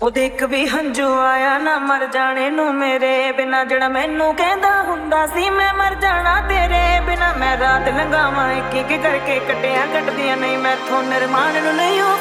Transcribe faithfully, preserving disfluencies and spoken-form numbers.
ਉਹਦੇ ਇੱਕ ਵੀ ਹੰਝੂ ਆਇਆ ਨਾ ਮਰ ਜਾਣੇ ਨੂੰ ਮੇਰੇ ਬਿਨਾ, ਜਿਹੜਾ ਮੈਨੂੰ ਕਹਿੰਦਾ ਹੁੰਦਾ ਸੀ ਮੈਂ ਮਰ ਜਾਣਾ ਤੇਰੇ ਬਿਨਾ। ਮੈਂ ਰਾਤ ਲੰਘਾਵਾਂ ਇੱਕ ਇੱਕ ਕਰਕੇ ਕੱਟਿਆ ਕੱਟਦੀਆਂ ਨਹੀਂ ਮੈਥੋਂ ਨਿਰਮਾਣ ਨੂੰ ਨਹੀਂ